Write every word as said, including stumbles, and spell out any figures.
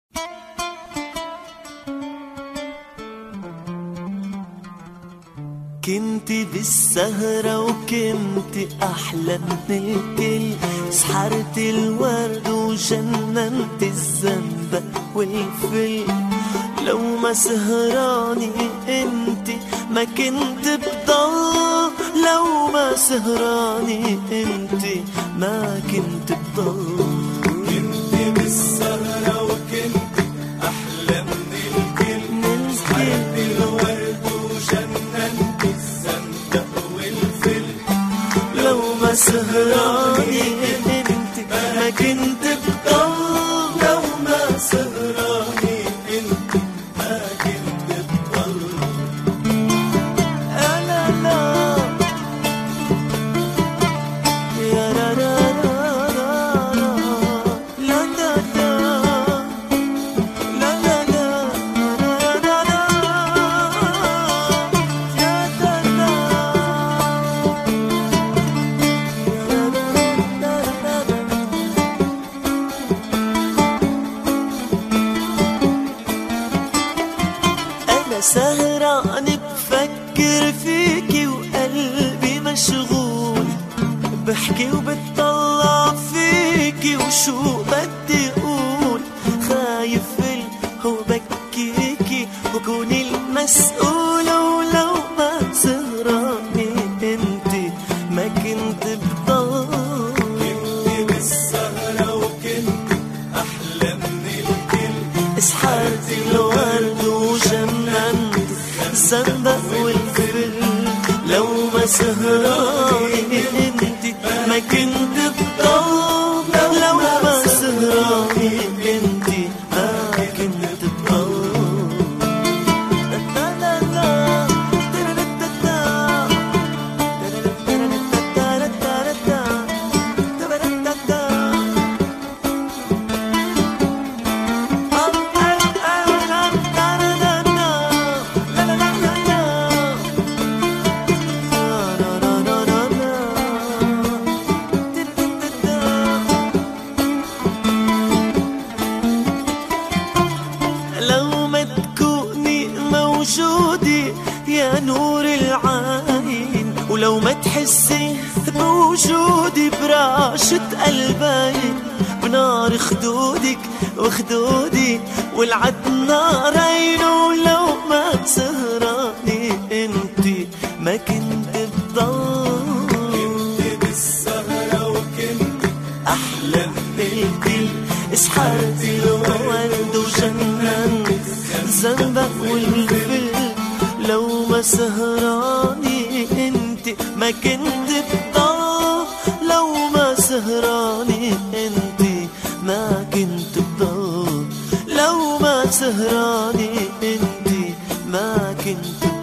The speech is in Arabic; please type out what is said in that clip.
كنتي بالسهرة وكنتي أحلى من الكل، سحرتي الورد وجننتي الزنبق والفل. لو ما سهراني انتي ما كنت بضل، لو ما سهراني انتي ما كنت بضل. كنتي بالسهرة وكنتي أحلى من الكل، سحرتي الورد وجننتي الزنبق والفل. لو ما سهراني انتي ما كنت بضل، لو ما سهراني انتي ما كنت بضل. لا لا لا يا لا لا لا لا لا لا لا لا أنا سهران بفكر فيكي وقلبي مشغول، بحكي وبتطلع فيكي وشو بدي أقول. خايف هو بكيكي وكون المسؤولة، ولو ما سهراني انتي ما كنت بضل. كنتي بالسهرة وكنتي أحلى من الكل، سحرتي الورد وجننتي الزنبق والفل. لو ما سهراني انتي ما كنت بضل، لو ما سهراني انتي ما كنت بضل. لو ما تكوني موجودة يا نور العين، ولو ما تحسي بوجودي براشة قلبي، بنار خدودك وخدودي والعد نارين. ولو ما سهراني انتي ما كنت بضل. كنتي بالسهرة وكنتي أحلى من الكل، سحرتي الورد وجننتي الزنبق والفل. لو ما سهراني انتي ما كنت بضل، لو ما سهراني انتي ما كنت بضل، لو ما سهراني انتي ما كنت بضل.